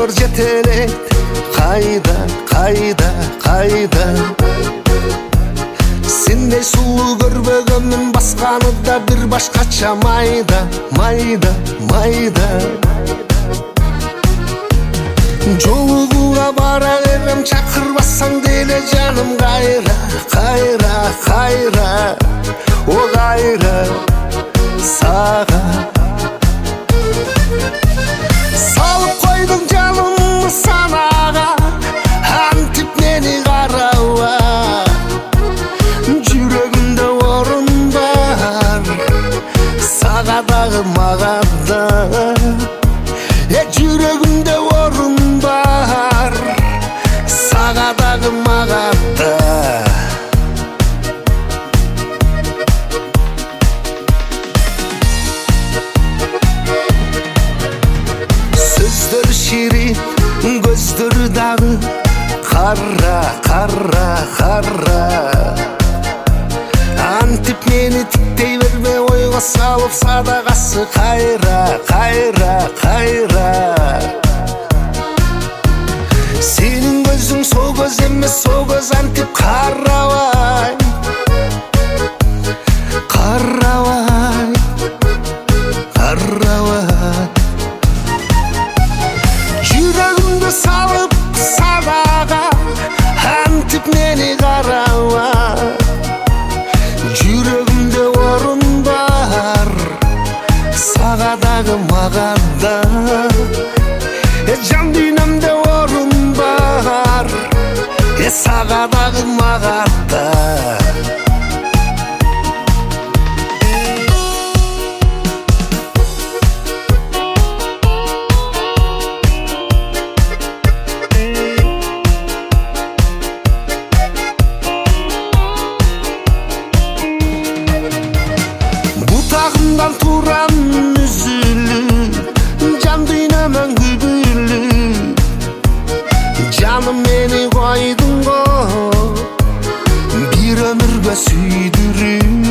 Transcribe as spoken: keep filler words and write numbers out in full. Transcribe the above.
өмір жетелейді. Қайда, қайда, қайда? Сендей сұлу көрбегенмін, басқаны да бір башқаша майда, майда, майда. Жолығуға бара берем, шақырбасаң деле жаным қайра, қайра, қайра, о қайра саға. Салып қойдың жанымды санаға, антип мені қарауға. Жүрегімде орын бар, сағадағы мағада. Е, жүрегімде орын бар, сағадағы мағада. Сөздері ширин, көздері дағы, қара, қара, қара. Антип мені тіктей берме, ойға салып садағасы. Қайра, қайра, қайра. Сенің көзің со көз емес, со көз антип қаравай, қаравай, қаравай. Жүрегімді салып садаға, антип мені қаравай. Жүрегімде орын бар, сағадағы мағада. Е, жан дүниемде орын бар, е, сағадағы мағада. Бұтағымдан турам үзіліп, жан дүниемен күбіліп. Жаным мені қойдың ғой, бір өмірге сүйдіріп.